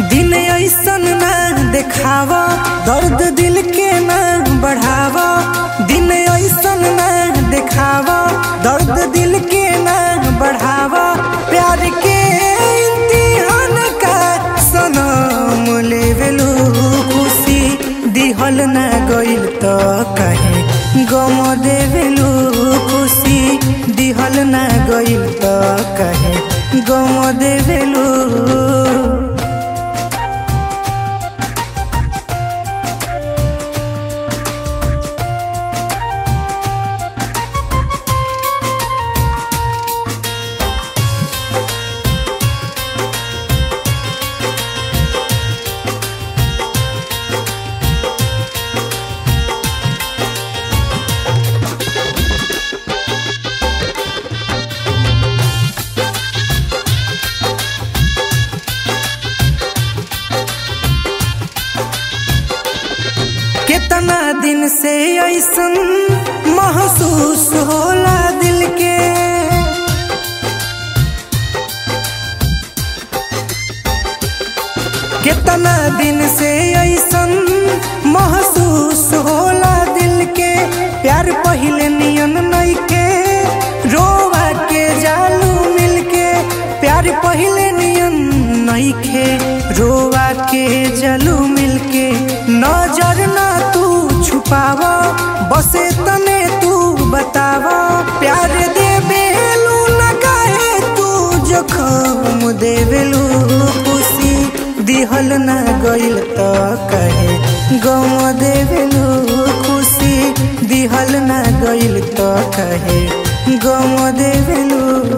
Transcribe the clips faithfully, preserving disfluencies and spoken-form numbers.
दिन ऐसन ना देखावा, दर्द दिल के ना बढ़ावा। दिन ऐसन ना देखावा, दर्द दिल के ना बढ़ावा। प्यार के इम्तिहान का सनम लेवेलू, खुशी दिहल ना गइल त कहे गम देवेलू। खुशी दिहल ना गइल त कहे गम देवेलू। कितना दिन से ऐसन महसूस होला दिल के, कितना दिन से ऐसन महसूस होला दिल के। प्यार पहिले नियन नइखे, रोवा के जालू मिलके। प्यार पहिले नियन नइखे, रोवा के जालू मिलके। नजर ना तू छुपावा, बसे तने तू बतावा। प्यार देवेलू ना काहे तू जखम देवेलू। खुशी दिहल ना गइल त कहे गम देवेलू। खुशी दिहल ना गइल त कहे गम देवेलू।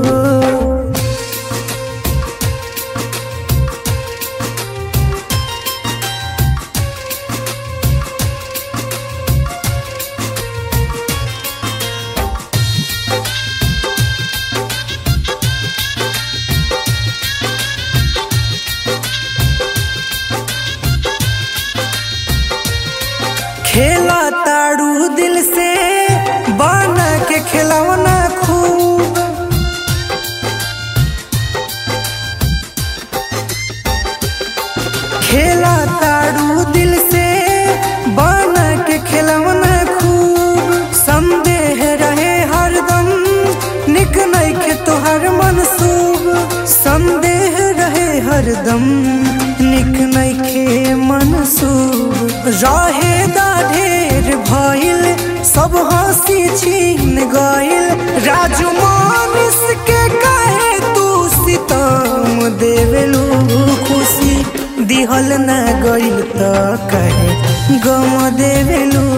खेला ताड़ू दिल से बना के खिलौना खूब। खेला ताड़ू दिल से बना के खिलौना खूब। संदेह रहे हरदम निक नइखे तोहर मनसूब। संदेह रहे हरदम निक नइखे मनसूब। रहे दा ढेर भइल सब हंसी छीन गइल। राजू मानिस के कहे तू सितम देवेलू। खुशी दिहल ना गइल त कहे गम देवेलू।